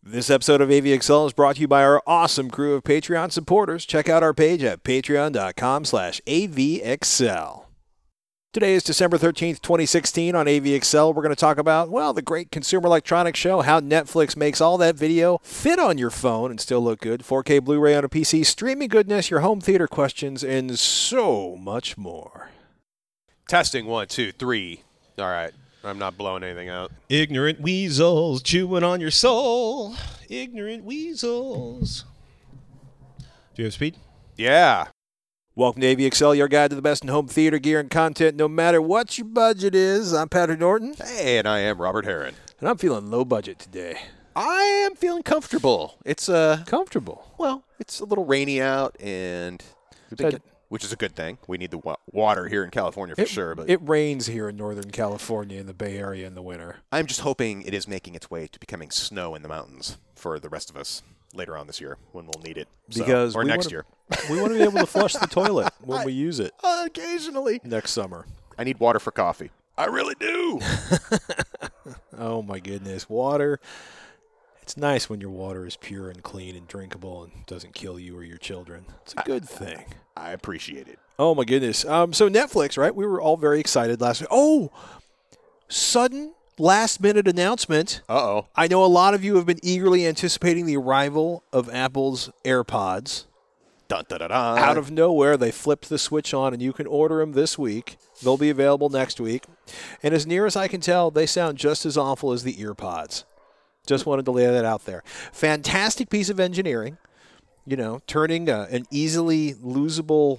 This episode of AVXL is brought to you by our awesome crew of Patreon supporters. Check out our page at patreon.com/AVXL. Today is December 13th, 2016. On AVXL, we're going to talk about, well, the great Consumer Electronics Show, how Netflix makes all that video fit on your phone and still look good, 4K Blu-ray on a PC, streaming goodness, your home theater questions, and so much more. Testing 1, 2, 3. All right. I'm not blowing anything out. Ignorant weasels chewing on your soul. Ignorant weasels. Do you have speed? Yeah. Welcome to AVXL, your guide to the best in home theater gear and content, no matter what your budget is. I'm Patrick Norton. Hey, and I am Robert Herron. And I'm feeling low budget today. I am feeling comfortable. It's Comfortable? well, it's a little rainy out, and which is a good thing. We need the water here in California for sure. But it rains here in Northern California in the Bay Area in the winter. I'm just hoping it is making its way to becoming snow in the mountains for the rest of us later on this year when we'll need it. Because or next year. We want to be able to flush the toilet when we use it. Occasionally. Next summer. I need water for coffee. I really do. Oh, my goodness. Water. It's nice when your water is pure and clean and drinkable and doesn't kill you or your children. It's a good thing. I appreciate it. Oh, my goodness. So Netflix, right? We were all very excited last week. Oh, sudden last-minute announcement. Uh-oh. I know a lot of you have been eagerly anticipating the arrival of Apple's AirPods. Dun, dun, dun, dun. Out of nowhere, they flipped the switch on, and you can order them this week. They'll be available next week. And as near as I can tell, they sound just as awful as the EarPods. Just wanted to lay that out there. Fantastic piece of engineering. You know, turning an easily losable,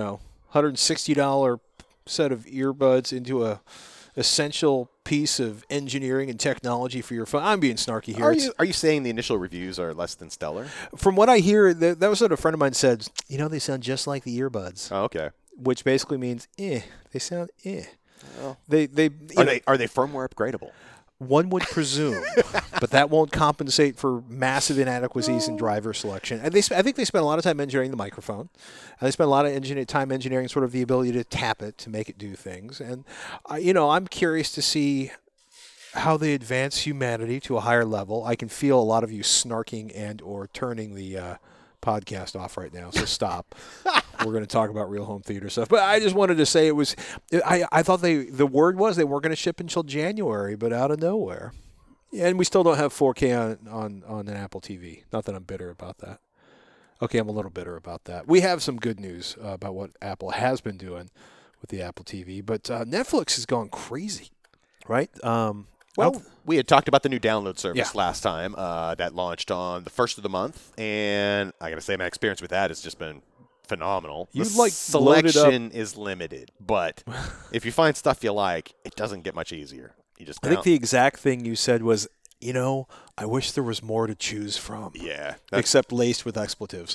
$160 set of earbuds into a essential piece of engineering and technology for your phone. I'm being snarky here. Are you saying the initial reviews are less than stellar? From what I hear, that was what a friend of mine said. They sound just like the earbuds. Oh, okay. Which basically means, They sound, Well, Are they firmware upgradable? One would presume, but that won't compensate for massive inadequacies in driver selection. And I think they spent a lot of time engineering the microphone. And they spent a lot of time engineering sort of the ability to tap it to make it do things. And, I'm curious to see how they advance humanity to a higher level. I can feel a lot of you snarking and or turning the podcast off right now, so stop. We're going to talk about real home theater stuff. But I just wanted to say I thought the word was they weren't going to ship until January, but out of nowhere. And we still don't have 4K on an Apple TV. Not that I'm bitter about that. Okay, I'm a little bitter about that. We have some good news about what Apple has been doing with the Apple TV, but Netflix has gone crazy, right? Well, we had talked about the new download service last time that launched on the first of the month, and I got to say my experience with that has just been phenomenal. The selection is limited, but if you find stuff you like, it doesn't get much easier. I think the exact thing you said was, I wish there was more to choose from. Yeah. Except laced with expletives.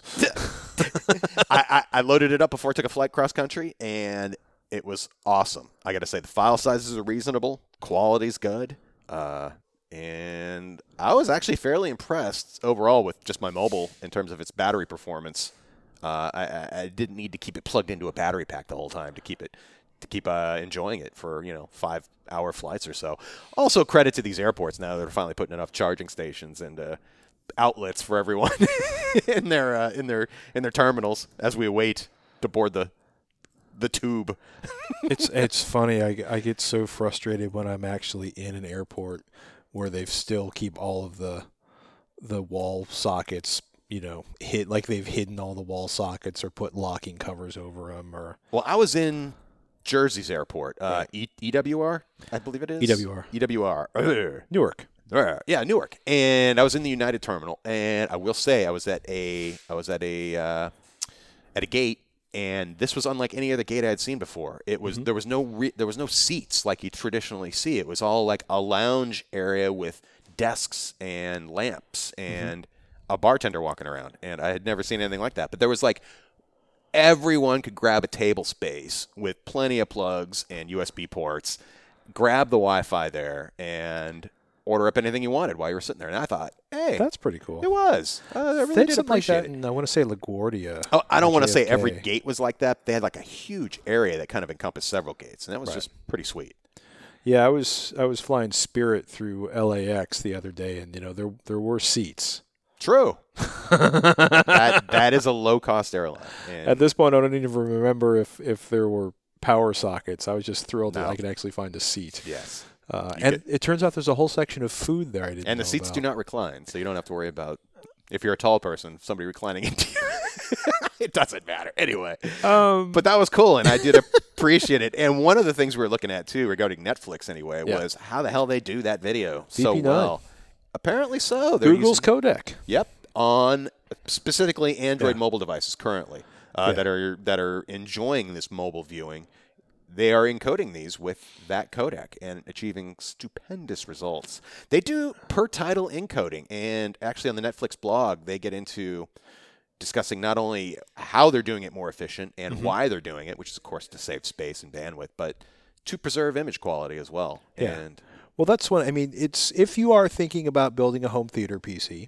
I loaded it up before I took a flight cross country, and it was awesome. I got to say, the file sizes are reasonable. Quality's good. And I was actually fairly impressed overall with just my mobile in terms of its battery performance. I didn't need to keep it plugged into a battery pack the whole time to keep enjoying it for 5-hour flights or so. Also, credit to these airports now that are finally putting enough charging stations and outlets for everyone in their terminals as we await to board the tube. It's funny. I get so frustrated when I'm actually in an airport where they still keep all of the wall sockets, like they've hidden all the wall sockets or put locking covers over them. Well, I was in Jersey's airport, EWR, I believe it is. EWR. Newark. Yeah, Newark. And I was in the United Terminal, and I will say I was at a gate. And this was unlike any other gate I had seen before. It was there was no seats like you traditionally see. It was all like a lounge area with desks and lamps and a bartender walking around. And I had never seen anything like that. But there was everyone could grab a table space with plenty of plugs and USB ports, grab the Wi-Fi there, and order up anything you wanted while you were sitting there. And I thought, hey, that's pretty cool. It was. I really did appreciate like that. And I want to say LaGuardia. Oh, I don't want to say every gate was like that. They had a huge area that kind of encompassed several gates, and that was just pretty sweet. Yeah, I was flying Spirit through LAX the other day, and there were seats. True. that is a low-cost airline. And At this point, I don't even remember if there were power sockets. I was just thrilled that No. I could actually find a seat. yes. And it turns out there's a whole section of food there I didn't And the know seats about. do not recline, so you don't have to worry about, if you're a tall person, somebody reclining into you. It doesn't matter. Anyway. But that was cool, and I did appreciate it. And one of the things we were looking at, too, regarding Netflix anyway, Yeah. was how the hell they do that video so VP9. well. Apparently so. They're Google's using, codec. Yep, on specifically Android Yeah. mobile devices currently Yeah. that are enjoying this mobile viewing. They are encoding these with that codec and achieving stupendous results. They do per title encoding, and actually on the Netflix blog, they get into discussing not only how they're doing it more efficient and why they're doing it, which is of course to save space and bandwidth, but to preserve image quality as well. Yeah. And Well, that's one. I mean, it's if you are thinking about building a home theater PC,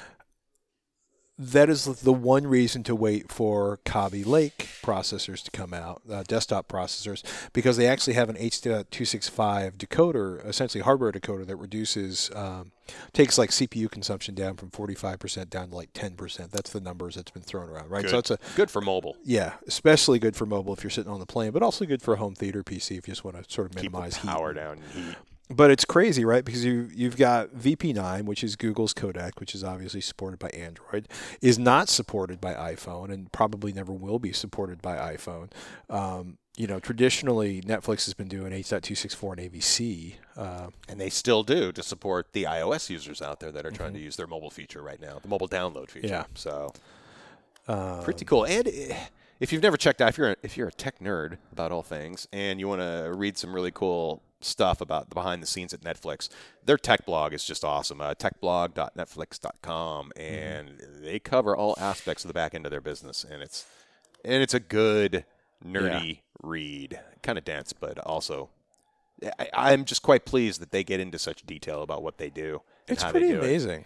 that is the one reason to wait for Kaby Lake processors to come out, desktop processors, because they actually have an H.265 decoder, essentially hardware decoder that reduces, takes like CPU consumption down from 45% down to like 10%. That's the numbers that's been thrown around, right? good, So it's good for mobile. especially good for mobile if you're sitting on the plane, but also good for a home theater PC if you just want to sort of Keep the minimize power heat. down and heat. But it's crazy, right? Because you've got VP9, which is Google's codec, which is obviously supported by Android, is not supported by iPhone, and probably never will be supported by iPhone. Traditionally Netflix has been doing H.264 and AVC. And they still do to support the iOS users out there that are trying to use their mobile feature right now, the mobile download feature. Yeah. So pretty cool. And if you've never checked out, if you're a tech nerd about all things and you want to read some really cool stuff about the behind the scenes at Netflix, their tech blog is just awesome. Techblog.netflix.com, and they cover all aspects of the back end of their business, and it's a good nerdy read, kind of dense, but also I'm just quite pleased that they get into such detail about what they do. And It's how pretty they do amazing.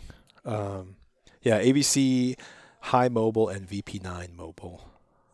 AVC High Mobile and VP9 Mobile.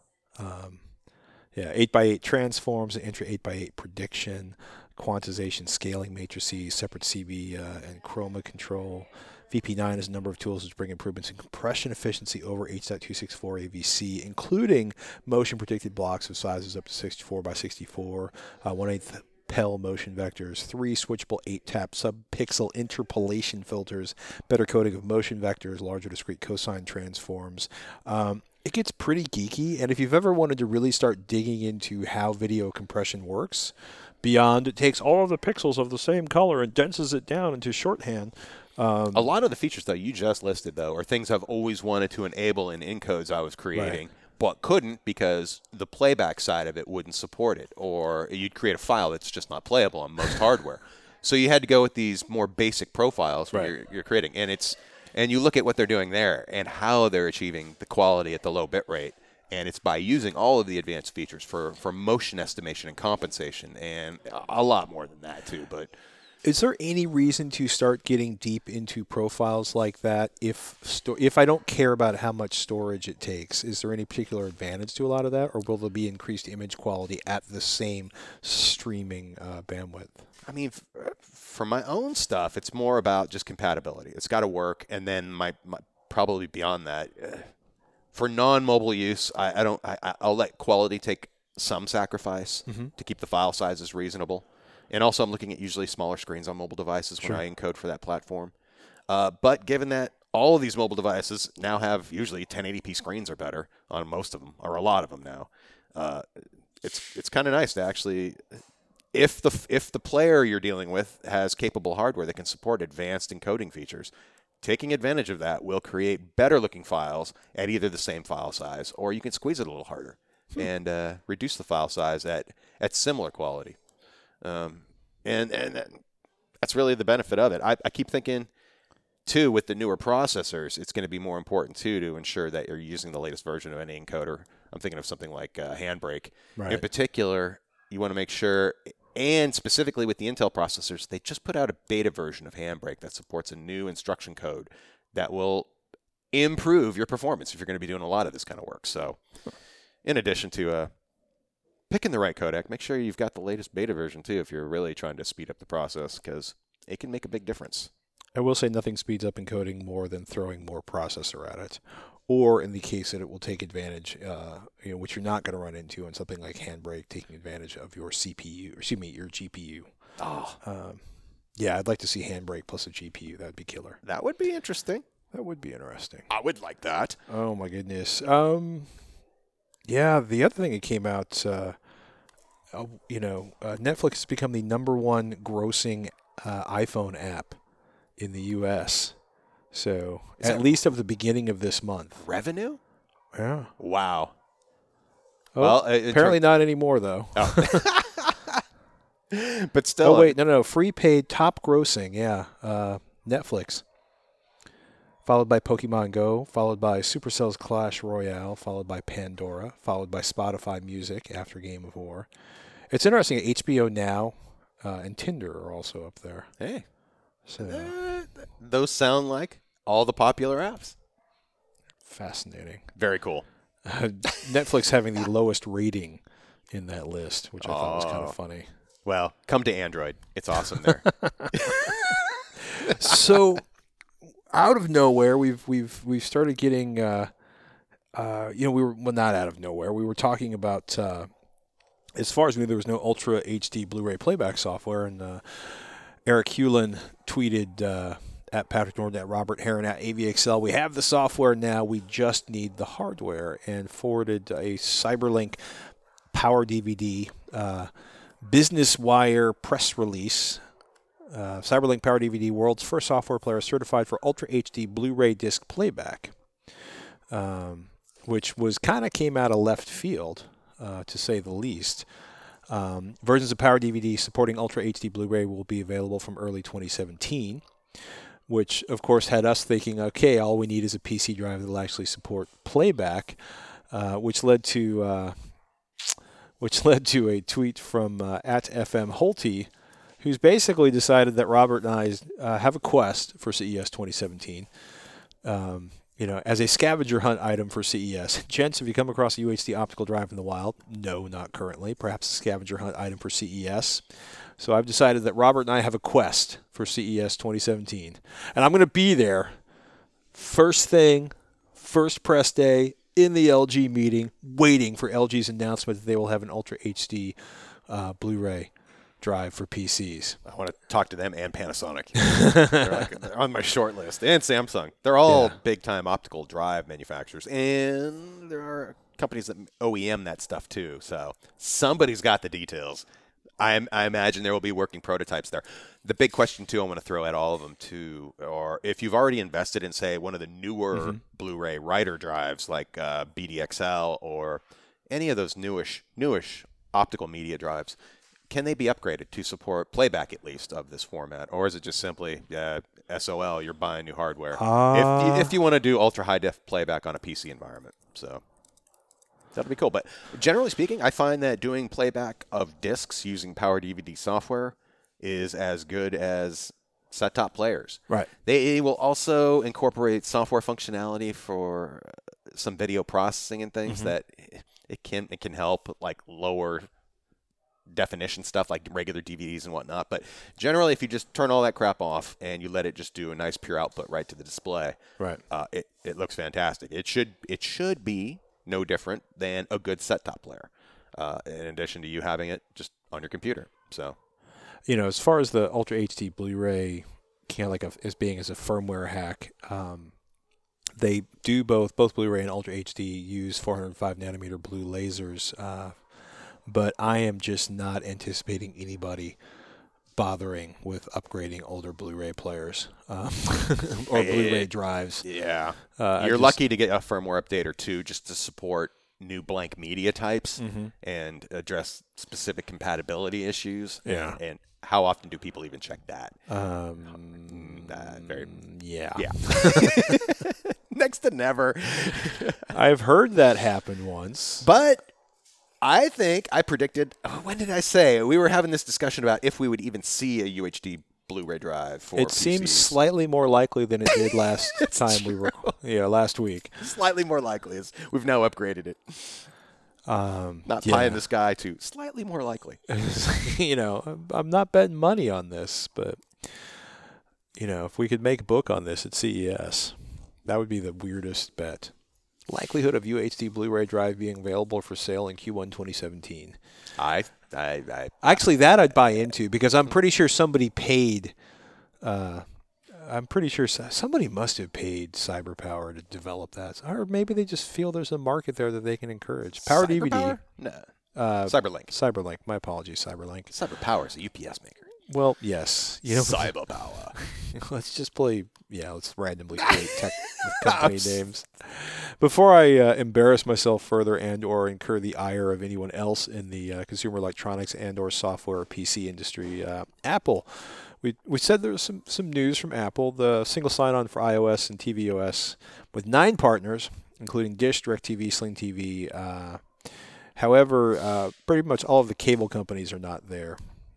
8x8 transforms, intra 8x8 prediction, quantization, scaling matrices, separate CB and chroma control. VP9 has a number of tools which bring improvements in compression efficiency over H.264 AVC, including motion predicted blocks of sizes up to 64 by 64, 1/8 Pell motion vectors, 3 switchable 8-tap sub-pixel interpolation filters, better coding of motion vectors, larger discrete cosine transforms. It gets pretty geeky, and if you've ever wanted to really start digging into how video compression works, beyond it takes all of the pixels of the same color and denses it down into shorthand. A lot of the features that you just listed, though, are things I've always wanted to enable in encodes I was creating, but couldn't because the playback side of it wouldn't support it, or you'd create a file that's just not playable on most hardware. So you had to go with these more basic profiles when you're creating, and you look at what they're doing there and how they're achieving the quality at the low bit rate. And it's by using all of the advanced features for motion estimation and compensation, and a lot more than that, too. But is there any reason to start getting deep into profiles like that if I don't care about how much storage it takes? Is there any particular advantage to a lot of that, or will there be increased image quality at the same streaming bandwidth? I mean, for my own stuff, it's more about just compatibility. It's got to work, and then my probably beyond that. For non-mobile use, I'll let quality take some sacrifice to keep the file sizes reasonable. And also, I'm looking at usually smaller screens on mobile devices when I encode for that platform. But given that all of these mobile devices now have usually 1080p screens or better on most of them, or a lot of them now, it's kind of nice to actually, if the player you're dealing with has capable hardware that can support advanced encoding features, taking advantage of that will create better-looking files at either the same file size, or you can squeeze it a little harder and reduce the file size at similar quality. And that's really the benefit of it. I keep thinking, too, with the newer processors, it's going to be more important, too, to ensure that you're using the latest version of any encoder. I'm thinking of something like Handbrake. Right. In particular, you want to make sure, and specifically with the Intel processors, they just put out a beta version of Handbrake that supports a new instruction code that will improve your performance if you're going to be doing a lot of this kind of work. So, in addition to picking the right codec, make sure you've got the latest beta version too if you're really trying to speed up the process, because it can make a big difference. I will say nothing speeds up encoding more than throwing more processor at it, or in the case that it will take advantage, which you're not going to run into in something like Handbrake, taking advantage of your CPU, or excuse me, your GPU. Oh, yeah, I'd like to see Handbrake plus a GPU. That'd be killer. that would be interesting. That would be interesting. I would like that. Oh my goodness. Yeah, the other thing that came out, Netflix has become the #1 grossing iPhone app in the U.S. So at least of the beginning of this month. Revenue? Yeah. Wow. Oh, Well, apparently not anymore though. Oh. But still. Oh wait, no. Free paid top grossing. Yeah. Netflix. Followed by Pokemon Go, followed by Supercell's Clash Royale, followed by Pandora, followed by Spotify Music after Game of War. It's interesting that HBO Now and Tinder are also up there. Hey. So Those sound like all the popular apps. fascinating. Very cool. Netflix having the lowest rating in that list, which I thought was kind of funny. Well, come to Android. It's awesome there. So, out of nowhere, we've started getting, we were not out of nowhere. We were talking about, as far as we knew, there was no Ultra HD Blu-ray playback software, and Eric Hewlin tweeted at Patrick Norton, at Robert Heron, at AVXL, we have the software now, we just need the hardware, and forwarded a CyberLink Power DVD Business Wire press release. CyberLink Power DVD, world's first software player certified for Ultra HD Blu-ray disc playback, which came out of left field, to say the least. Versions of Power DVD supporting Ultra HD Blu-ray will be available from early 2017, which of course had us thinking, okay, all we need is a PC drive that will actually support playback, which led to a tweet from at FM Holty, who's basically decided that Robert and I have a quest for CES 2017, as a scavenger hunt item for CES. Gents, have you come across a UHD optical drive in the wild? No, not currently. Perhaps a scavenger hunt item for CES. So I've decided that Robert and I have a quest for CES 2017. And I'm going to be there first thing, first press day, in the LG meeting, waiting for LG's announcement that they will have an Ultra HD Blu-ray drive for PCs. I want to talk to them and Panasonic. They're on my short list. And Samsung. They're all big-time optical drive manufacturers. And there are companies that OEM that stuff too. So somebody's got the details. I imagine there will be working prototypes there. The big question, too, I want to throw at all of them, too, or if you've already invested in, say, one of the newer Blu-ray writer drives like BDXL or any of those newish optical media drives, can they be upgraded to support playback, at least, of this format? Or is it just simply, SOL, you're buying new hardware? If you want to do ultra-high-def playback on a PC environment. So that'll be cool. But generally speaking, I find that doing playback of discs using Power DVD software is as good as set-top players. Right. They will also incorporate software functionality for some video processing and things that it can help, like lower definition stuff like regular DVDs and whatnot. But generally, if you just turn all that crap off and you let it just do a nice pure output right to the display, right, it looks fantastic. It should be no different than a good set-top player, in addition to you having it just on your computer. So, as far as the Ultra HD Blu-ray, kind of as being as a firmware hack, they do both Blu-ray and Ultra HD use 405 nanometer blue lasers, but I am just not anticipating anybody bothering with upgrading older Blu-ray players or Blu-ray drives. Yeah. You're lucky to get a firmware update or two just to support new blank media types and address specific compatibility issues. Yeah. And how often do people even check that? Yeah. Next to never. I've heard that happen once. But I think I predicted, when did I say? We were having this discussion about if we would even see a UHD Blu-ray drive for It PCs. seems slightly more likely than it did last time last week. Slightly more likely. We've now upgraded it. Not yeah. pie in the sky to slightly more likely. I'm not betting money on this, but if we could make a book on this at CES, that would be the weirdest bet. Likelihood of UHD Blu-ray drive being available for sale in Q1 2017. Actually, that I'd buy into because I'm pretty sure somebody paid. I'm pretty sure somebody must have paid CyberPower to develop that, or maybe they just feel there's a market there that they can encourage. Power DVD. No. Cyberlink. Cyberlink. My apologies, Cyberlink. CyberPower is a UPS maker. Well, yes. CyberPower. Let's just play. Yeah, let's randomly play tech company names. Before I embarrass myself further and/or incur the ire of anyone else in the consumer electronics and/or software or PC industry, Apple. We said there was some news from Apple. The single sign-on for iOS and tvOS with 9 partners, including Dish, DirecTV, Sling TV. However, pretty much all of the cable companies are not there.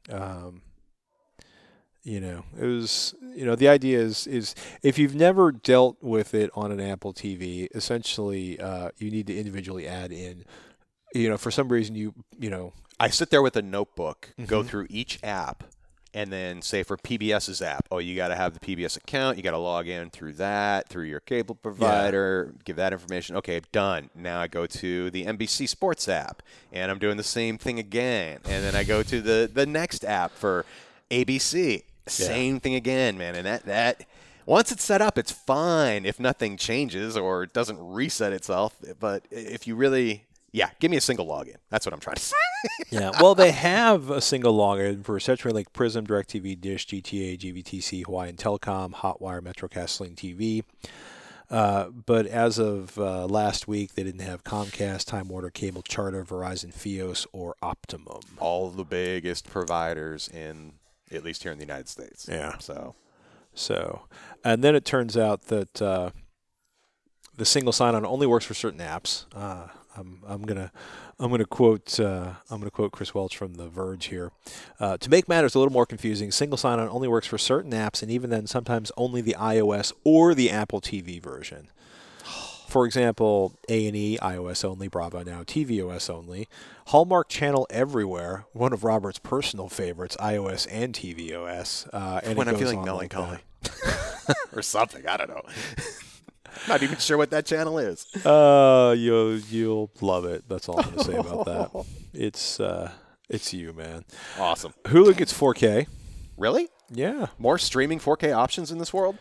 It was, the idea is if you've never dealt with it on an Apple TV, essentially you need to individually add in, for some reason I sit there with a notebook, go through each app, and then say for PBS's app, you got to have the PBS account, you got to log in through your cable provider, give that information. Okay, done. Now I go to the NBC Sports app, and I'm doing the same thing again. And then I go to the next app for ABC. Same thing again, man. And that once it's set up, it's fine if nothing changes or it doesn't reset itself. But if you really, give me a single login. That's what I'm trying to say. Well, they have a single login for CenturyLink, Prism, DirecTV, Dish, GTA, GVTC, Hawaiian Telecom, Hotwire, Metrocast, Sling TV. But as of last week, they didn't have Comcast, Time Warner Cable, Charter, Verizon, Fios, or Optimum. All the biggest providers at least here in the United States. Yeah. So, and then it turns out that the single sign-on only works for certain apps. I'm gonna quote Chris Welch from The Verge here. To make matters a little more confusing, single sign-on only works for certain apps, and even then, sometimes only the iOS or the Apple TV version. For example, A&E, iOS only, Bravo Now, tvOS only, Hallmark Channel Everywhere, one of Robert's personal favorites, iOS and tvOS. And when I'm feeling melancholy or something, I don't know. Not even sure what that channel is. You'll love it. That's all I'm going to say about that. It's you, man. Awesome. Hulu gets 4K. Really? Yeah. More streaming 4K options in this world?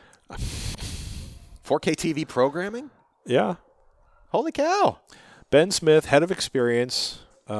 4K TV programming? Yeah. Holy cow. Ben Smith, head of experience,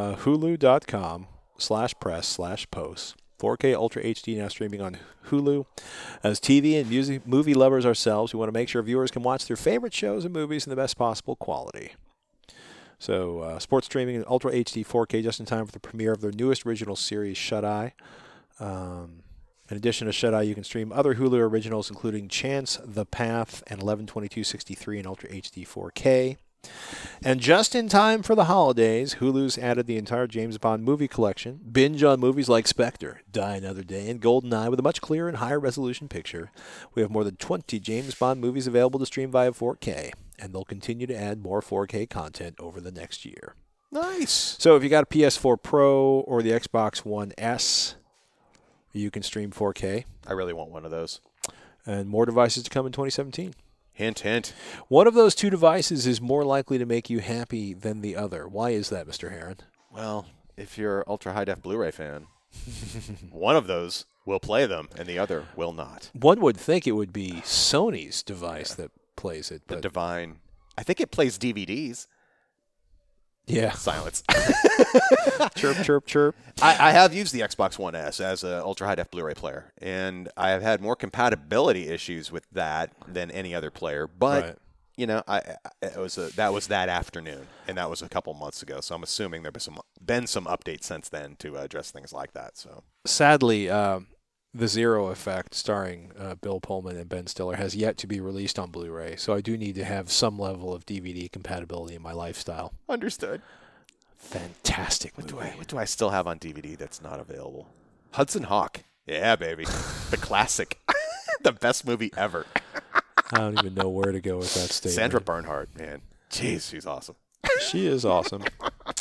hulu.com/press/posts. 4K Ultra HD now streaming on Hulu. As TV and movie lovers ourselves, we want to make sure viewers can watch their favorite shows and movies in the best possible quality. So, sports streaming in Ultra HD 4K just in time for the premiere of their newest original series, Shut Eye. In addition to Shut Eye, you can stream other Hulu originals, including Chance, The Path, and 11/22/63 in Ultra HD 4K. And just in time for the holidays, Hulu's added the entire James Bond movie collection. Binge on movies like Spectre, Die Another Day, and GoldenEye with a much clearer and higher resolution picture. We have more than 20 James Bond movies available to stream via 4K, and they'll continue to add more 4K content over the next year. Nice. So if you got a PS4 Pro or the Xbox One S, you can stream 4K. I really want one of those. And more devices to come in 2017. Hint, hint. One of those two devices is more likely to make you happy than the other. Why is that, Mr. Heron? Well, if you're an ultra high-def Blu-ray fan, one of those will play them and the other will not. One would think it would be Sony's device that plays it. The Divine. I think it plays DVDs. Yeah. Silence. Chirp, chirp, chirp. I have used the Xbox One S as an ultra high def Blu-ray player, and I have had more compatibility issues with that than any other player. But Right. that was that afternoon, and that was a couple months ago. So I'm assuming there's been some updates since then to address things like that. So sadly, The Zero Effect, starring Bill Pullman and Ben Stiller, has yet to be released on Blu-ray. So I do need to have some level of DVD compatibility in my lifestyle. understood. Fantastic movie. What do I still have on DVD that's not available? Hudson Hawk. Yeah, baby. The classic. The best movie ever. I don't even know where to go with that statement. Sandra Bernhard, man. Jeez, she's awesome. She is awesome.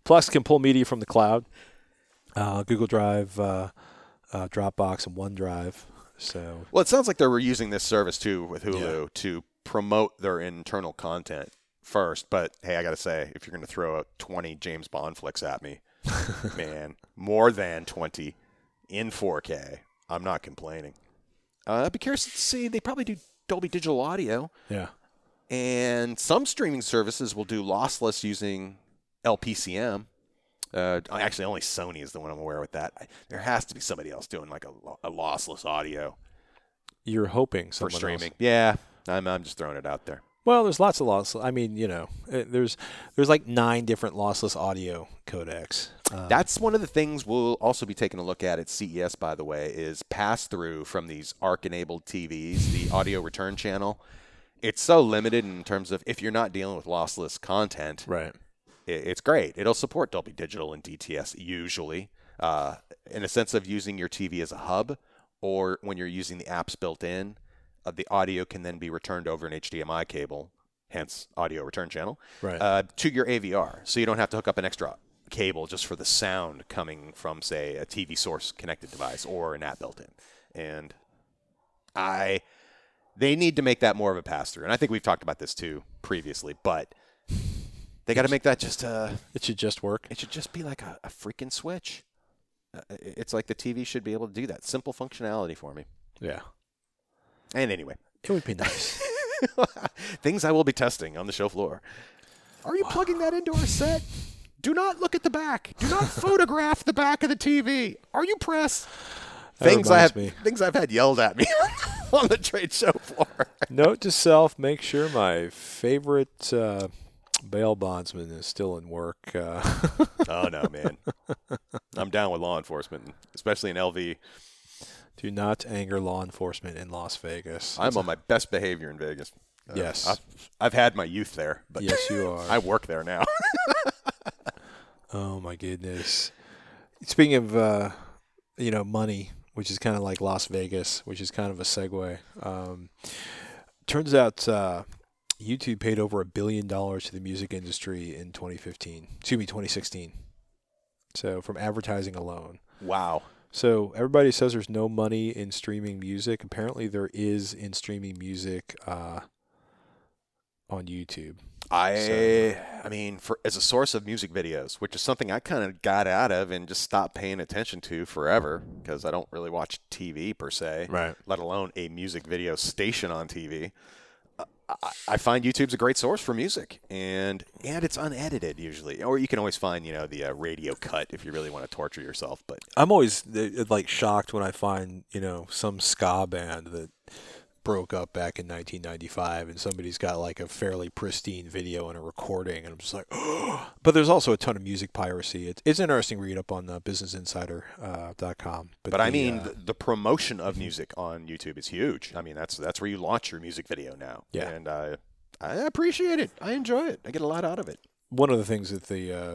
Plus, can pull media from the cloud, Google Drive, Dropbox, and OneDrive. So, Well, it sounds like they were using this service too with Hulu to promote their internal content first. But hey, I got to say, if you're going to throw out 20 James Bond flicks at me, man, more than 20 in 4K, I'm not complaining. I'd be curious to see. They probably do Dolby Digital Audio. yeah. And some streaming services will do lossless using LPCM. Actually, only Sony is the one I'm aware with that. There has to be somebody else doing like a lossless audio You're hoping for someone streaming. else. Yeah, I'm just throwing it out there. Well, there's lots of lossless. I mean, there's like 9 different lossless audio codecs. That's one of the things we'll also be taking a look at CES, by the way, is pass-through from these ARC-enabled TVs, the audio return channel. It's so limited in terms of if you're not dealing with lossless content, Right. it's great. It'll support Dolby Digital and DTS usually, in a sense of using your TV as a hub, or when you're using the apps built in, the audio can then be returned over an HDMI cable, hence audio return channel, Right. to your AVR. So you don't have to hook up an extra cable just for the sound coming from, say, a TV source connected device or an app built in. And they need to make that more of a pass-through. And I think we've talked about this too previously, but they got to make that just It should just work. it should just be like a freaking switch. It's like the TV should be able to do that. Simple functionality for me. Yeah. And anyway, It would be nice. things I will be testing on the show floor. Are you plugging that into our set? Do not look at the back. Do not photograph the back of the TV. Are you press? That Things reminds I've had yelled at me on the trade show floor. Note to self: make sure my favorite bail bondsman is still in work. Oh no, man! I'm down with law enforcement, especially in LV. Do not anger law enforcement in Las Vegas. I'm on my best behavior in Vegas. Yes. I've had my youth there, but Yes, you are. I work there now. Oh my goodness. Speaking of money, which is kind of like Las Vegas, which is kind of a segue. Turns out YouTube paid over $1 billion to the music industry in 2016. So from advertising alone. Wow. So everybody says there's no money in streaming music. Apparently there is in streaming music on YouTube. I mean, as a source of music videos, which is something I kind of got out of and just stopped paying attention to forever because I don't really watch TV per se, Right. let alone a music video station on TV. I find YouTube's a great source for music, and it's unedited usually, or you can always find the radio cut if you really want to torture yourself. But I'm always like shocked when I find, some ska band that broke up back in 1995 and somebody's got like a fairly pristine video and a recording, and I'm just like, oh. But there's also a ton of music piracy. It's an interesting read up on businessinsider.com. But I mean, the promotion of music on YouTube is huge. I mean, that's where you launch your music video now. Yeah. And I appreciate it. I enjoy it. I get a lot out of it. One of the things that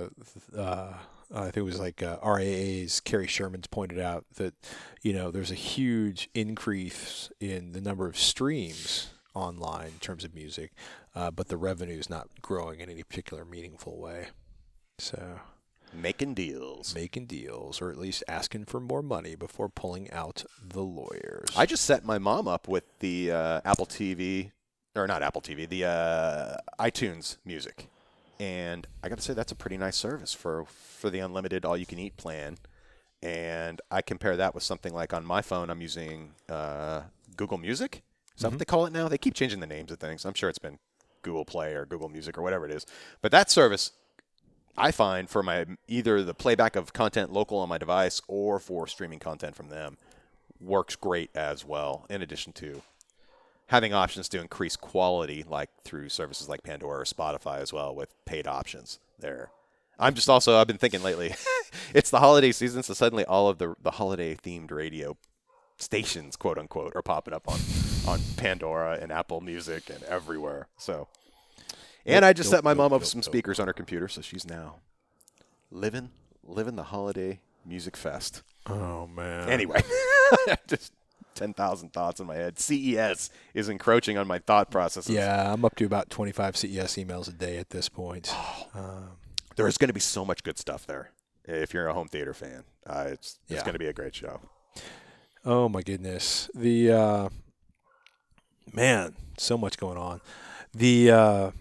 I think it was like RAA's Carrie Sherman's pointed out that, there's a huge increase in the number of streams online in terms of music, but the revenue is not growing in any particular meaningful way. So Making deals, or at least asking for more money before pulling out the lawyers. I just set my mom up with the Apple TV, or not Apple TV, the iTunes Music. And I got to say, that's a pretty nice service for the unlimited all-you-can-eat plan. And I compare that with something like on my phone, I'm using Google Music. Is that what they call it now? They keep changing the names of things. I'm sure it's been Google Play or Google Music or whatever it is. But that service, I find for my either the playback of content local on my device or for streaming content from them, works great as well, in addition to having options to increase quality, like through services like Pandora or Spotify as well, with paid options there. I've been thinking lately, it's the holiday season, so suddenly all of the holiday-themed radio stations, quote unquote, are popping up on Pandora and Apple Music and everywhere. So, and I just set my mom up with some speakers on her computer, so she's now living the holiday music fest. Oh, man. Anyway, just 10,000 thoughts in my head. CES is encroaching on my thought processes. Yeah, I'm up to about 25 CES emails a day at this point. There's going to be so much good stuff there if you're a home theater fan. It's Yeah. going to be a great show. Oh my goodness. The man, so much going on. The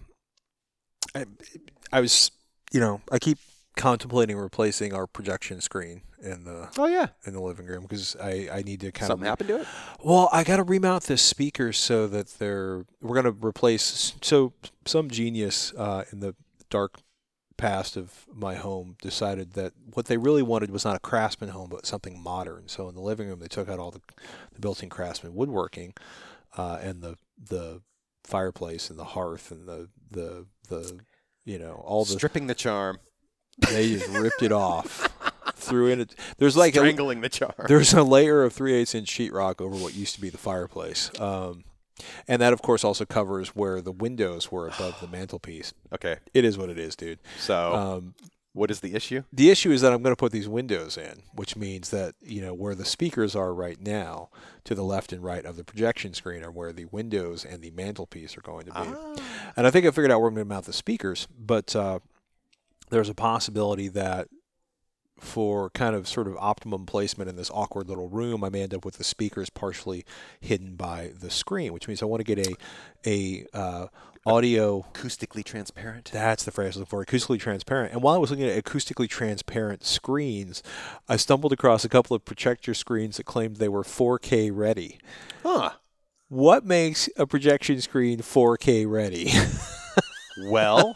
I was, I keep contemplating replacing our projection screen in the Oh yeah, living room because I need to kind something of. happened to it. Well, I got to remount the speakers so that we're going to replace. So some genius in the dark past of my home decided that what they really wanted was not a Craftsman home, but something modern. So in the living room, they took out all the built-in Craftsman woodworking and the fireplace and the hearth and the all the Stripping the charm, they just ripped it off. Threw in it. There's like strangling the charm. There's a layer of 3/8 inch sheetrock over what used to be the fireplace, and that of course also covers where the windows were above the mantelpiece. Okay, It is what it is, dude. so what is the issue? The issue is that I'm going to put these windows in, which means that where the speakers are right now, to the left and right of the projection screen, are where the windows and the mantelpiece are going to be. And I think I figured out where I'm going to mount the speakers, but there's a possibility that for kind of sort of optimum placement in this awkward little room, I may end up with the speakers partially hidden by the screen, which means I want to get a audio. Acoustically transparent. That's the phrase I was looking for, acoustically transparent. And while I was looking at acoustically transparent screens, I stumbled across a couple of projector screens that claimed they were 4K ready. Huh. What makes a projection screen 4K ready? Well,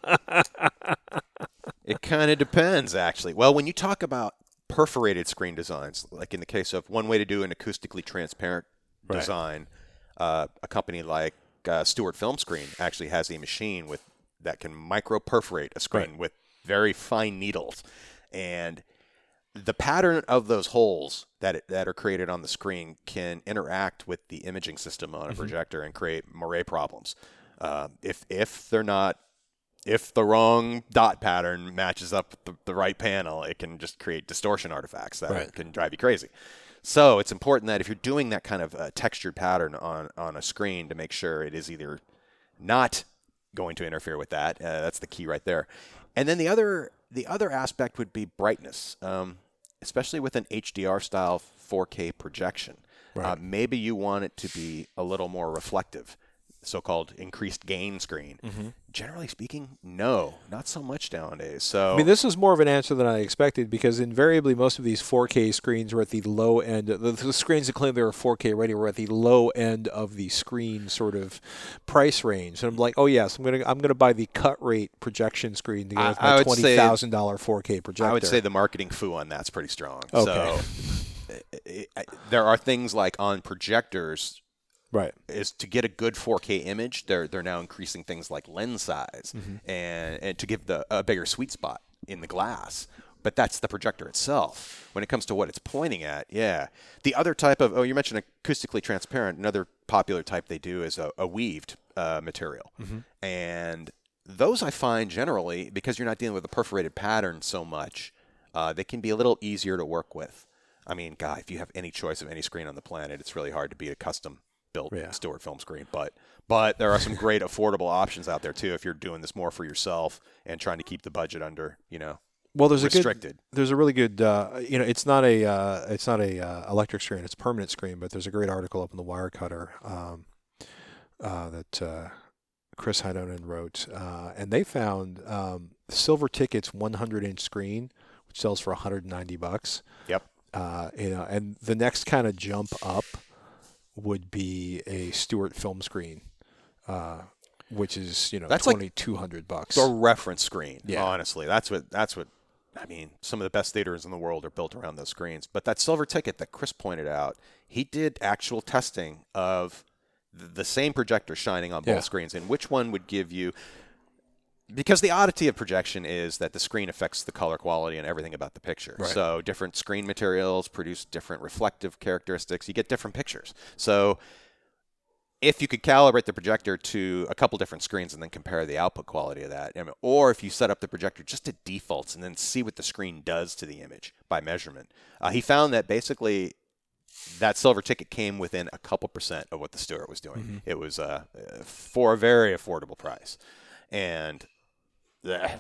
it kind of depends, actually. Well, when you talk about perforated screen designs, like in the case of one way to do an acoustically transparent design, a company like Stewart Film Screen actually has a machine that can micro-perforate a screen with very fine needles. And the pattern of those holes that are created on the screen can interact with the imaging system on a projector and create moire problems. If the wrong dot pattern matches up with the right panel, it can just create distortion artifacts that can drive you crazy. So it's important that if you're doing that kind of textured pattern on a screen, to make sure it is either not going to interfere with that. That's the key right there. And then the other aspect would be brightness, especially with an HDR style 4K projection. Maybe you want it to be a little more reflective, so-called increased gain screen. Generally speaking, no, not so much nowadays. So I mean, this is more of an answer than I expected, because invariably most of these 4K screens are at the low end. The screens that claim they were 4K ready were at the low end of the screen sort of price range. And I'm like, oh yes, I'm gonna buy the cut rate projection screen to go with my $20,000 4K projector. I would say the marketing foo on that's pretty strong. Okay. So there are things like on projectors. Right. Is to get a good 4K image, they're now increasing things like lens size and to give a bigger sweet spot in the glass. But that's the projector itself. When it comes to what it's pointing at, yeah. The other type of, you mentioned acoustically transparent. Another popular type they do is a weaved material. And those I find generally, because you're not dealing with a perforated pattern so much, they can be a little easier to work with. I mean, God, if you have any choice of any screen on the planet, it's really hard to beat a custom built Stewart Film Screen, but there are some great affordable options out there too if you're doing this more for yourself and trying to keep the budget under, well, there's restricted. There's a really good, it's not a electric screen, it's a permanent screen, but there's a great article up in the Wirecutter that Chris Heinonen wrote, and they found Silver Ticket's 100-inch screen, which sells for $190. Yep. And the next kind of jump up would be a Stewart Film Screen, which is that's $2,200. Like the reference screen. Yeah. Honestly, that's what. I mean, some of the best theaters in the world are built around those screens. But that Silver Ticket that Chris pointed out, he did actual testing of the same projector shining on both screens, and which one would give you. Because the oddity of projection is that the screen affects the color quality and everything about the picture. Right. So different screen materials produce different reflective characteristics. You get different pictures. So if you could calibrate the projector to a couple different screens and then compare the output quality of that, or if you set up the projector just to defaults and then see what the screen does to the image by measurement, he found that basically that Silver Ticket came within a couple percent of what the Stewart was doing. It was for a very affordable price. And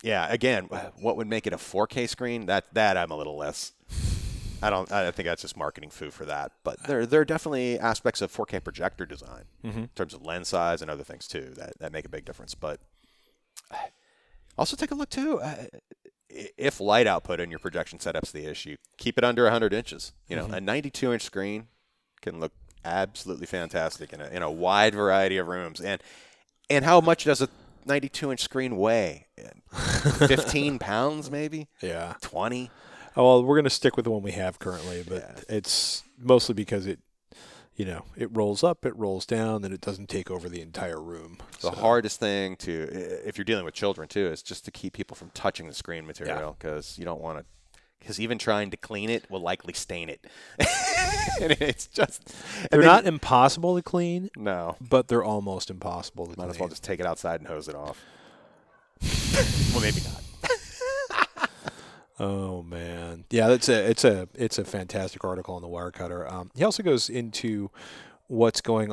Yeah, again, what would make it a 4K screen? That I'm a little less. I think that's just marketing foo for that. But there are definitely aspects of 4K projector design in terms of lens size and other things too that make a big difference. But also take a look too. If light output in your projection setup's the issue, keep it under 100 inches. You know, a 92-inch screen can look absolutely fantastic in a wide variety of rooms. And how much does a 92-inch screen weigh? 15 pounds, maybe? Yeah. 20? Oh, well, we're going to stick with the one we have currently, but it's mostly because it rolls up, it rolls down, and it doesn't take over the entire room. The hardest thing if you're dealing with children too, is just to keep people from touching the screen material, because you don't want to. Because even trying to clean it will likely stain it. And it's just they're not impossible to clean. No, but they're almost impossible to clean. Might as well just take it outside and hose it off. Well, maybe not. Oh man, yeah, it's a fantastic article on the Wirecutter. He also goes into what's going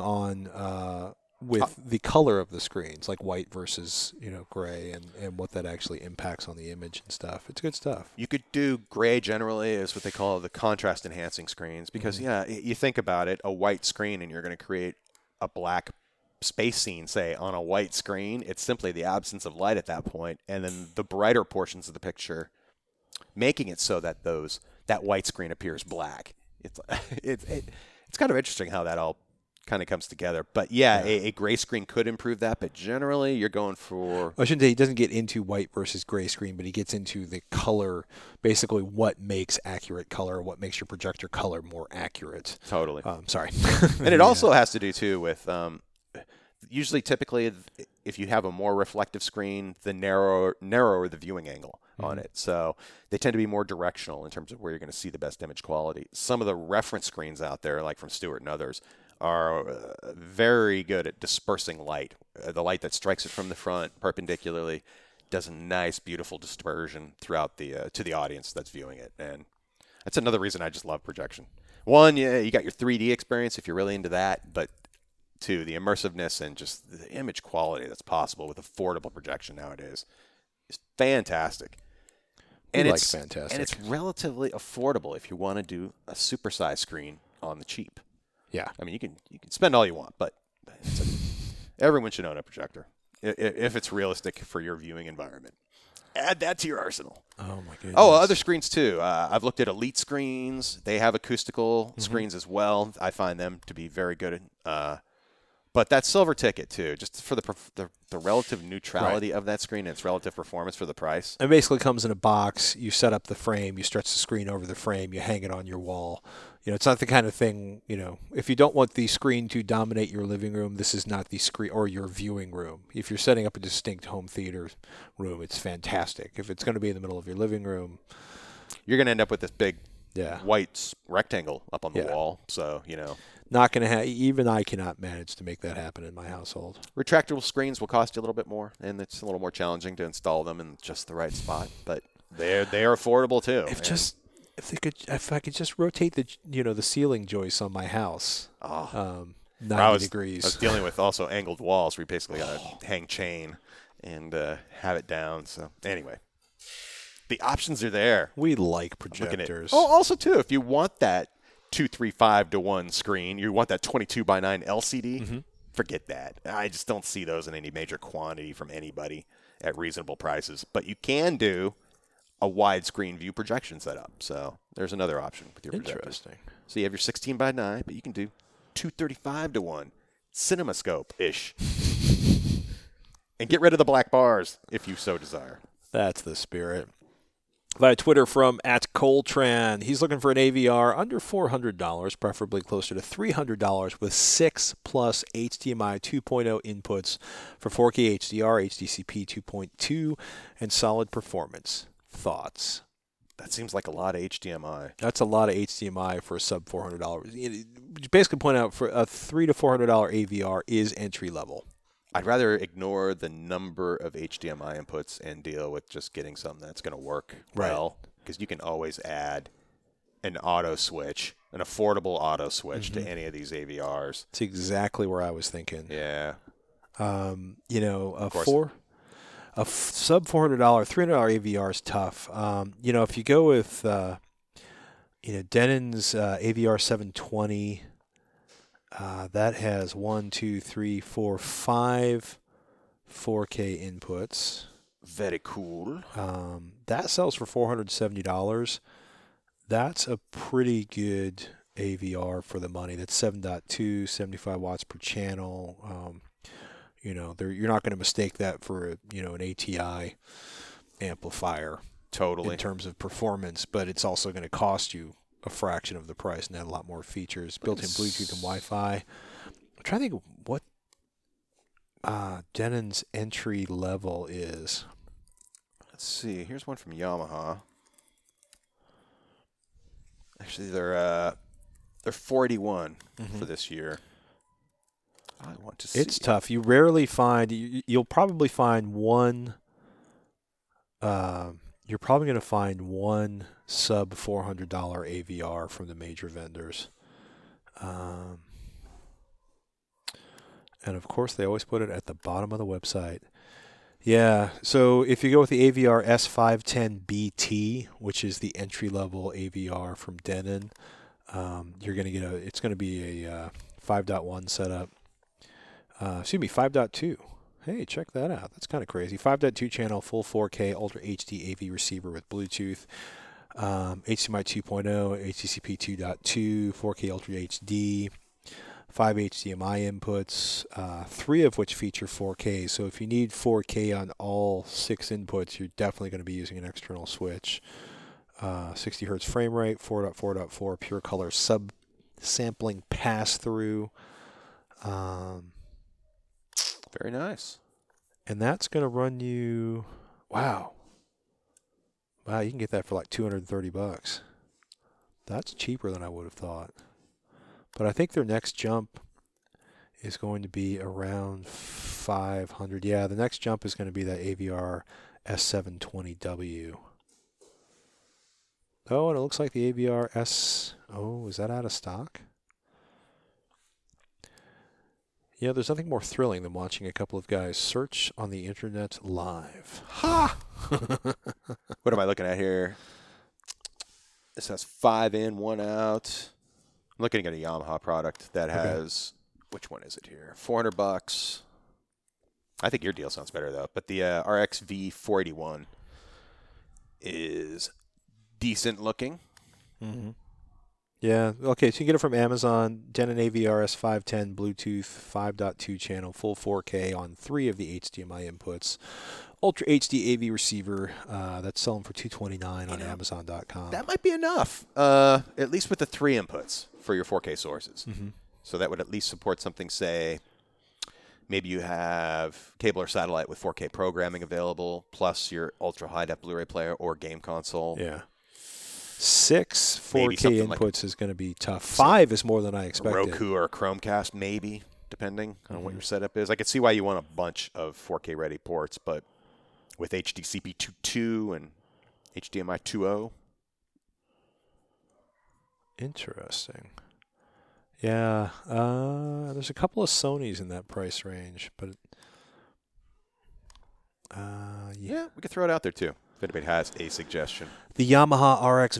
on with the color of the screens, like white versus gray, and what that actually impacts on the image and stuff. It's good stuff. You could do gray generally is what they call the contrast enhancing screens, because you think about it, a white screen and you're going to create a black space scene, say, on a white screen. It's simply the absence of light at that point, and then the brighter portions of the picture making it so that that white screen appears black. It's kind of interesting how that all kind of comes together. But a gray screen could improve that, but generally you're going for... I shouldn't say he doesn't get into white versus gray screen, but he gets into the color, basically what makes accurate color, what makes your projector color more accurate. Totally. Sorry. And it also has to do too with... typically, if you have a more reflective screen, the narrower the viewing angle on it. So they tend to be more directional in terms of where you're going to see the best image quality. Some of the reference screens out there, like from Stewart and others, are very good at dispersing light. The light that strikes it from the front perpendicularly does a nice, beautiful dispersion throughout to the audience that's viewing it. And that's another reason I just love projection. One, you got your 3D experience if you're really into that, but two, the immersiveness and just the image quality that's possible with affordable projection nowadays is fantastic. And it's fantastic. And it's relatively affordable if you want to do a supersized screen on the cheap. Yeah. I mean, you can spend all you want, but everyone should own a projector if it's realistic for your viewing environment. Add that to your arsenal. Oh, my goodness. Oh, other screens, too. I've looked at Elite screens. They have acoustical screens as well. I find them to be very good. But that silver ticket, too, just for the relative neutrality of that screen and its relative performance for the price. It basically comes in a box. You set up the frame. You stretch the screen over the frame. You hang it on your wall. It's not the kind of thing, if you don't want the screen to dominate your living room, this is not the screen, or your viewing room. If you're setting up a distinct home theater room, it's fantastic. If it's going to be in the middle of your living room, you're going to end up with this big white rectangle up on the wall. So, not going to even I cannot manage to make that happen in my household. Retractable screens will cost you a little bit more, and it's a little more challenging to install them in just the right spot. But they are affordable too. If I could just rotate the ceiling joists on my house, 90 degrees. I was dealing with also angled walls where you basically got to hang chain and have it down. So anyway, the options are there. We like projectors. Also too, if you want that 235-to-1 screen, you want that 22:9 LCD. Forget that. I just don't see those in any major quantity from anybody at reasonable prices. But you can do a widescreen view projection setup. So there's another option with your projector. Interesting. So you have your 16:9, but you can do 235-to-1 CinemaScope-ish. And get rid of the black bars if you so desire. That's the spirit. Via Twitter from @Coltran. He's looking for an AVR under $400, preferably closer to $300, with 6+ HDMI 2.0 inputs for 4K HDR, HDCP 2.2, and solid performance. Thoughts? That seems like a lot of HDMI. That's a lot of HDMI for a sub $400. You basically point out for a $300 to $400 AVR is entry level. I'd rather ignore the number of HDMI inputs and deal with just getting something that's going to work well, because you can always add an auto switch, an affordable auto switch to any of these AVRs. That's exactly where I was thinking. Yeah. sub $400, $300 AVR is tough. If you go with Denon's AVR 720, that has 1, 2, 3, 4, 5 4K inputs. Very cool. That sells for $470. That's a pretty good AVR for the money. That's 7.2, 75 watts per channel. You're not going to mistake that for an ATI amplifier. Totally. In terms of performance, but it's also going to cost you a fraction of the price and add a lot more features. Built-in Bluetooth and Wi-Fi. I'm trying to think of what Denon's entry level is. Let's see. Here's one from Yamaha. Actually, they're 41 for this year. I want to see. It's tough. You rarely find. You'll probably find one. You're probably going to find one sub $400 AVR from the major vendors. And of course, they always put it at the bottom of the website. Yeah, so if you go with the AVR S510BT, which is the entry-level AVR from Denon, you're going to get it's going to be a 5.1 setup. 5.2. Hey, check that out. That's kind of crazy. 5.2 channel, full 4K, Ultra HD AV receiver with Bluetooth, HDMI 2.0, HDCP 2.2, 4K Ultra HD, 5 HDMI inputs, 3 of which feature 4K. So if you need 4K on all 6 inputs, you're definitely going to be using an external switch. 60 hertz frame rate, 4.4.4 pure color sub-sampling pass-through. Very nice. And that's going to run you, wow, you can get that for like $230. That's cheaper than I would have thought. But I think their next jump is going to be around $500. Yeah, the next jump is going to be that AVR S720W. Oh, and it looks like the AVR S... Oh, is that out of stock? Yeah, there's nothing more thrilling than watching a couple of guys search on the internet live. Ha! What am I looking at here? This has 5 in, 1 out. I'm looking at a Yamaha product that has, which one is it here? $400. I think your deal sounds better, though. But the RXV 481 is decent looking. Mm-hmm. Yeah, okay, so you can get it from Amazon, Denon AVR S510 Bluetooth 5.2 channel, full 4K on 3 of the HDMI inputs. Ultra HD AV receiver, that's selling for $229 on Amazon.com. That might be enough, at least with the 3 inputs for your 4K sources. Mm-hmm. So that would at least support something, say, maybe you have cable or satellite with 4K programming available, plus your ultra high-def Blu-ray player or game console. Yeah. 6 4K inputs like is going to be tough. 5 is more than I expected. A Roku or a Chromecast, maybe, depending on what your setup is. I could see why you want a bunch of 4K ready ports, but with HDCP 2.2 and HDMI 2.0. Interesting. Yeah, there's a couple of Sonys in that price range, but yeah, we could throw it out there too. If anybody has a suggestion. The Yamaha RX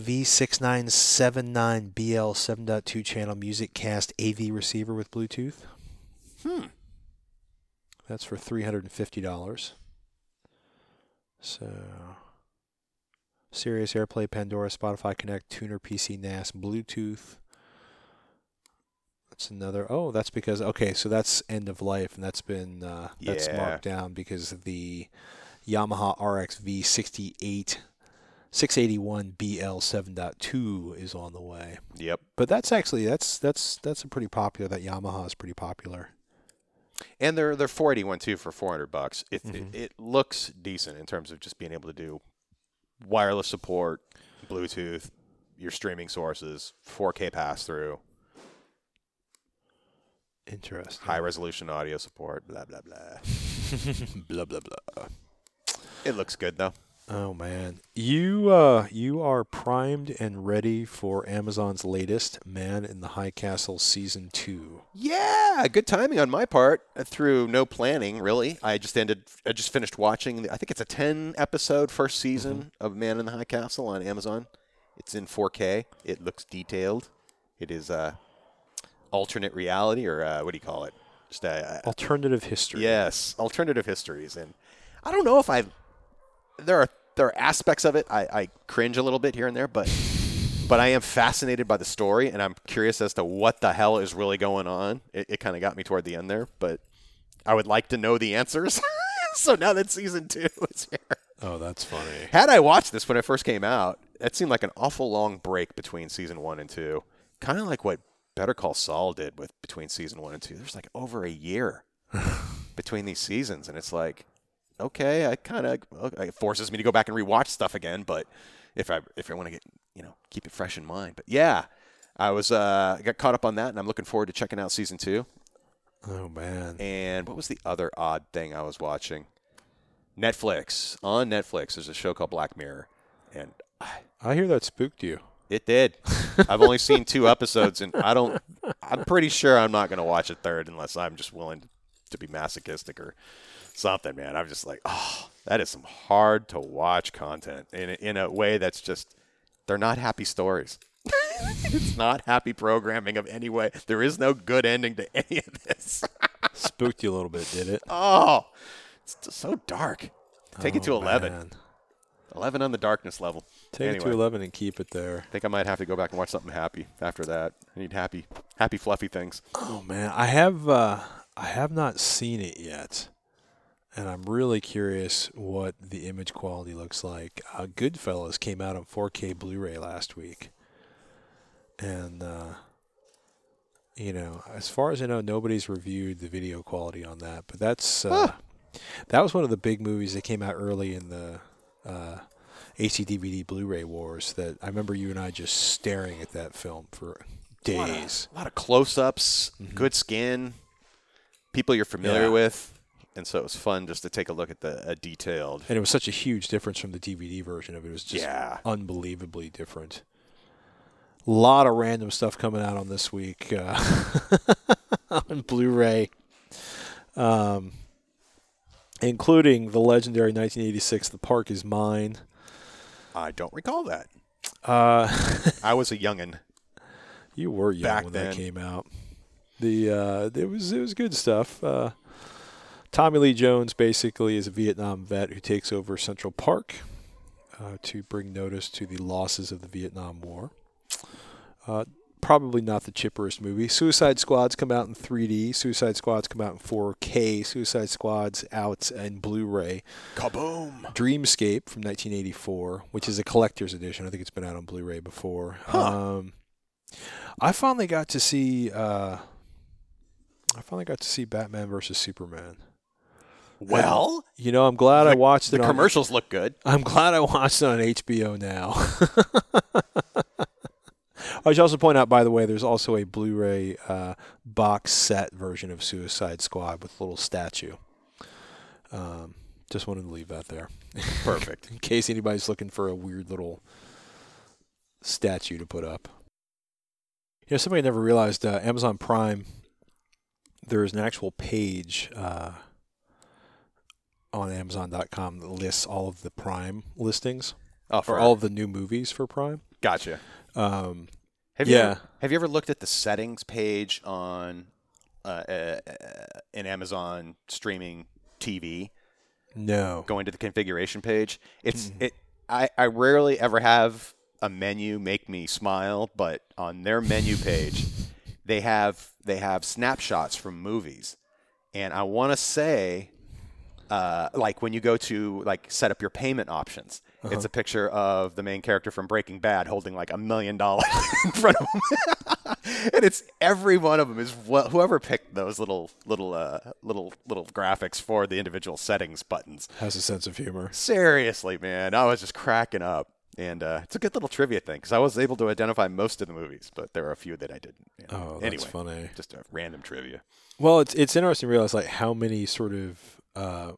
V6979BL 7.2 channel MusicCast AV receiver with Bluetooth. That's for $350. So, Sirius AirPlay, Pandora, Spotify Connect, Tuner, PC, NAS, Bluetooth. That's another. Oh, that's because, okay, so that's end of life, and that's been, that's marked down because of the Yamaha RX V681BL 7.2 is on the way. Yep. But that's actually, that's a pretty popular, that Yamaha is pretty popular. And they're 481 too for $400. It looks decent in terms of just being able to do wireless support, Bluetooth, your streaming sources, 4K pass through. Interesting. High resolution audio support, blah blah blah. Blah blah blah. It looks good though. Oh man, you are primed and ready for Amazon's latest Man in the High Castle Season 2. Yeah, good timing on my part. Through no planning, really. I just finished watching. I think it's a 10-episode first season of Man in the High Castle on Amazon. It's in 4K. It looks detailed. It is alternate reality, or what do you call it? Just Alternative history. Yes, alternative histories. And I don't know if there are aspects of it I cringe a little bit here and there, but I am fascinated by the story, and I'm curious as to what the hell is really going on. It kind of got me toward the end there, but I would like to know the answers. So now that season 2 is here. Oh, that's funny. Had I watched this when it first came out, it seemed like an awful long break between season 1 and 2. Kind of like what Better Call Saul did between season 1 and 2. There's like over a year between these seasons, and it's like, okay, it forces me to go back and rewatch stuff again. But if I want to get keep it fresh in mind. But yeah, I got caught up on that, and I'm looking forward to checking out season 2. Oh man! And what was the other odd thing I was watching? Netflix. On Netflix, there's a show called Black Mirror, and I hear that spooked you. It did. I've only seen 2 episodes, and I'm pretty sure I'm not going to watch a third unless I'm just willing to be masochistic or something, man. I'm just like, oh, that is some hard to watch content in a way that's just, they're not happy stories. It's not happy programming of any way. There is no good ending to any of this. Spooked you a little bit, did it? Oh, it's just so dark. Take it to 11. Man. 11 on the darkness level. Take it to 11 and keep it there. I think I might have to go back and watch something happy after that. I need happy, fluffy things. Oh man, I have not seen it yet, and I'm really curious what the image quality looks like. Goodfellas came out on 4K Blu-ray last week, and as far as I know, nobody's reviewed the video quality on that. But that's that was one of the big movies that came out early in the HD DVD Blu-ray wars that I remember you and I just staring at that film for days. A lot of close-ups, good skin, people you're familiar with, and so it was fun just to take a look at the detailed. And it was such a huge difference from the DVD version of it. It was just unbelievably different. A lot of random stuff coming out on this week on Blu-ray. Including the legendary 1986 The Park Is Mine. I don't recall that. I was a youngin'. You were young back when then. That came out. It was good stuff. Tommy Lee Jones basically is a Vietnam vet who takes over Central Park to bring notice to the losses of the Vietnam War. Probably not the chipperest movie. Suicide Squad's come out in 3D. Suicide Squad's come out in 4K. Suicide Squad's out in Blu-ray. Kaboom! Dreamscape from 1984, which is a collector's edition. I think it's been out on Blu-ray before. I finally got to see Batman versus Superman. Well, I'm glad I watched it. The commercials look good. I'm glad I watched it on HBO now. I should also point out, by the way, there's also a Blu-ray box set version of Suicide Squad with a little statue. Just wanted to leave that there. Perfect. In case anybody's looking for a weird little statue to put up. Somebody never realized Amazon Prime, there is an actual page on Amazon.com that lists all of the Prime listings for all of the new movies for Prime. Gotcha. Have you ever looked at the settings page on an Amazon streaming TV? No. Going to the configuration page. I rarely ever have a menu make me smile, but on their menu page, they have snapshots from movies, and I want to say, like when you go to set up your payment options. It's a picture of the main character from Breaking Bad holding like $1 million in front of him, and it's every one of them is whoever picked those little graphics for the individual settings buttons has a sense of humor. Seriously, man, I was just cracking up, and it's a good little trivia thing because I was able to identify most of the movies, but there are a few that I didn't. Oh, that's anyway, funny. Just a random trivia. Well, it's interesting to realize how many sort of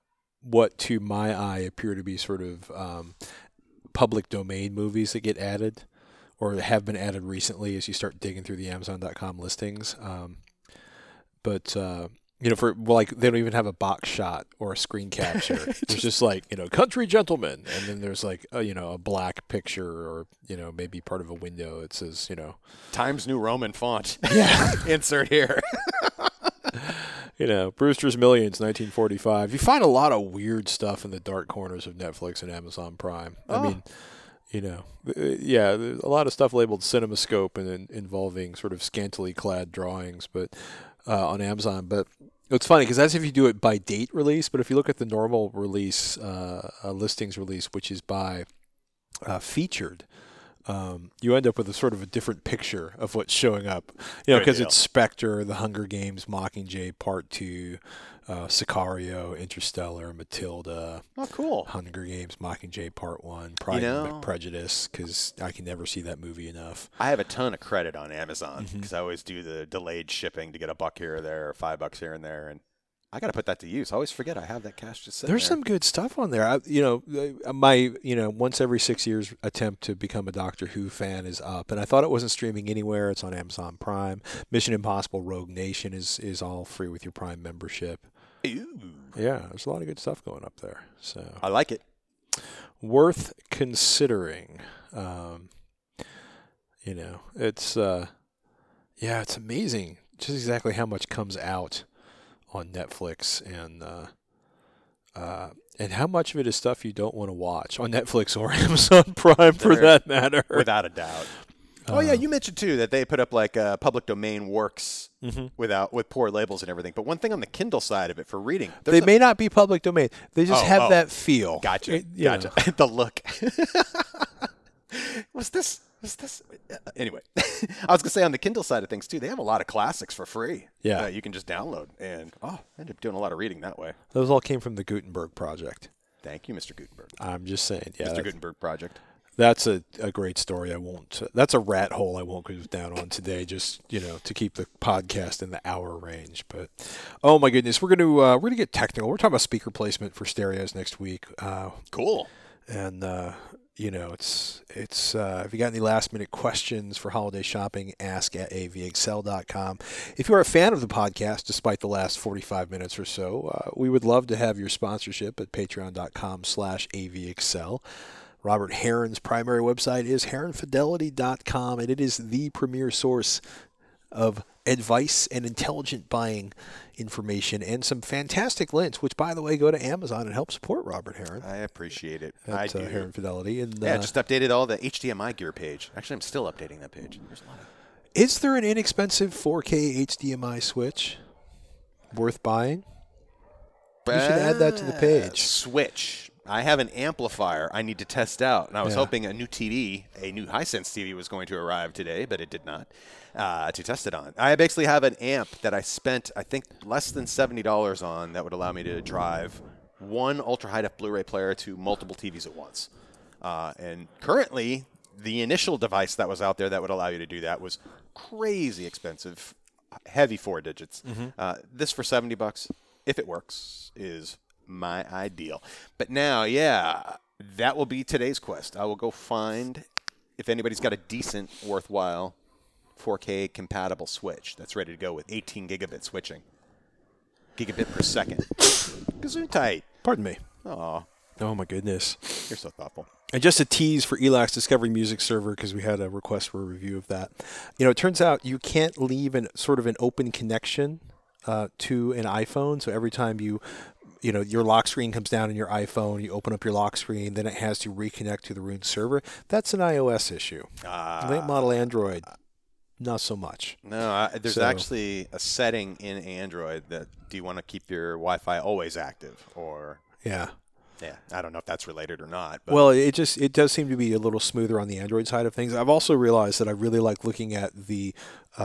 what to my eye appear to be sort of public domain movies that get added or have been added recently as you start digging through the Amazon.com listings. But they don't even have a box shot or a screen capture. There's just country gentleman, and then there's a black picture or maybe part of a window. It says Times New Roman font. Yeah. Insert here. Brewster's Millions, 1945. You find a lot of weird stuff in the dark corners of Netflix and Amazon Prime. Oh. I mean, there's a lot of stuff labeled CinemaScope and involving sort of scantily clad drawings, but on Amazon. But it's funny because that's if you do it by date release. But if you look at the normal release, listings release, which is by featured, you end up with a sort of a different picture of what's showing up. Because it's Spectre, The Hunger Games, Mockingjay Part 2, Sicario, Interstellar, Matilda. Oh, cool. Hunger Games, Mockingjay Part 1, Pride and Prejudice, because I can never see that movie enough. I have a ton of credit on Amazon because I always do the delayed shipping to get $1 here or there or $5 here and there, and I got to put that to use. I always forget I have that cash just sitting there. There's some good stuff on there. My once every 6 years attempt to become a Doctor Who fan is up, and I thought it wasn't streaming anywhere. It's on Amazon Prime. Mission Impossible: Rogue Nation is all free with your Prime membership. Ooh. Yeah, there's a lot of good stuff going up there. So I like it. Worth considering. It's it's amazing just exactly how much comes out on Netflix and how much of it is stuff you don't want to watch on Netflix or Amazon Prime for that matter. Without a doubt. You mentioned too that they put up public domain works with poor labels and everything. But one thing on the Kindle side of it for reading, they may not be public domain. They just have that feel. Gotcha. Gotcha. The look. Was this? Anyway, I was gonna say on the Kindle side of things too, they have a lot of classics for free. Yeah, that you can just download, and I end up doing a lot of reading that way. Those all came from the Gutenberg Project. Thank you, Mr. Gutenberg. I'm just saying, Mr. Gutenberg Project. That's a great story. That's a rat hole I won't go down on today. Just to keep the podcast in the hour range. But oh my goodness, we're gonna get technical. We're talking about speaker placement for stereos next week. Cool. And it's if you got any last minute questions for holiday shopping, ask at avxl.com. If you are a fan of the podcast, despite the last 45 minutes or so, we would love to have your sponsorship at patreon.com/avxl. Robert Heron's primary website is heronfidelity.com, and it is the premier source of advice and intelligent buying information and some fantastic links, which, by the way, go to Amazon and help support Robert Heron. I appreciate it. I do. Heron Fidelity. And, just updated all the HDMI gear page. Actually, I'm still updating that page. There's a lot of... Is there an inexpensive 4K HDMI switch worth buying? You should add that to the page. Switch. I have an amplifier I need to test out, and I was hoping a new Hisense TV was going to arrive today, but it did not, to test it on. I basically have an amp that I spent, I think, less than $70 on that would allow me to drive one ultra-high-def Blu-ray player to multiple TVs at once. And currently, the initial device that was out there that would allow you to do that was crazy expensive, heavy 4 digits. This for $70, if it works, is my ideal. But now, that will be today's quest. I will go find if anybody's got a decent, worthwhile 4K compatible switch that's ready to go with 18 gigabit switching. Gigabit per second. Gesundheit. Pardon me. Oh, my goodness. You're so thoughtful. And just a tease for ELAC's Discovery Music Server, because we had a request for a review of that. It turns out you can't leave an open connection to an iPhone. So every time your lock screen comes down in your iPhone, you open up your lock screen, then it has to reconnect to the Roon server. That's an iOS issue. Late model Android, not so much. No, there's actually a setting in Android that do you want to keep your Wi-Fi always active or... Yeah, I don't know if that's related or not. But. Well, it does seem to be a little smoother on the Android side of things. I've also realized that I really like looking at the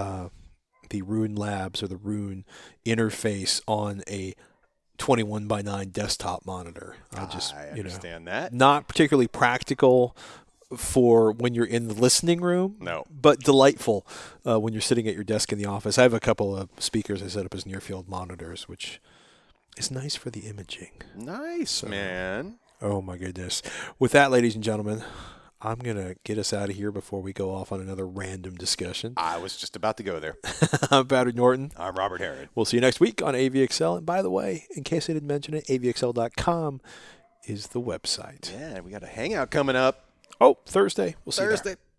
Roon Labs or the Roon interface on a 21:9 desktop monitor. I understand that. Not particularly practical for when you're in the listening room. No. But delightful when you're sitting at your desk in the office. I have a couple of speakers I set up as near field monitors, which is nice for the imaging. Nice, man. Oh, my goodness. With that, ladies and gentlemen, I'm going to get us out of here before we go off on another random discussion. I was just about to go there. I'm Patrick Norton. I'm Robert Herod. We'll see you next week on AVXL. And by the way, in case I didn't mention it, avxl.com is the website. Yeah, we got a hangout coming up. Oh, Thursday. We'll see you there. Thursday.